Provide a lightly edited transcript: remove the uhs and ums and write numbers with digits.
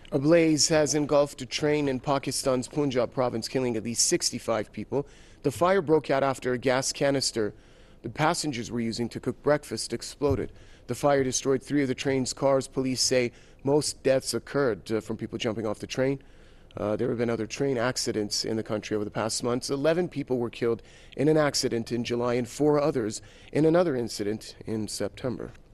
A blaze has engulfed a train in Pakistan's Punjab province, killing at least 65 people. The fire broke out after a gas canister the passengers were using to cook breakfast exploded. The fire destroyed 3 of the train's cars. Police say most deaths occurred from people jumping off the train. There have been other train accidents in the country over the past months. 11 people were killed in an accident in July and 4 others in another incident in September.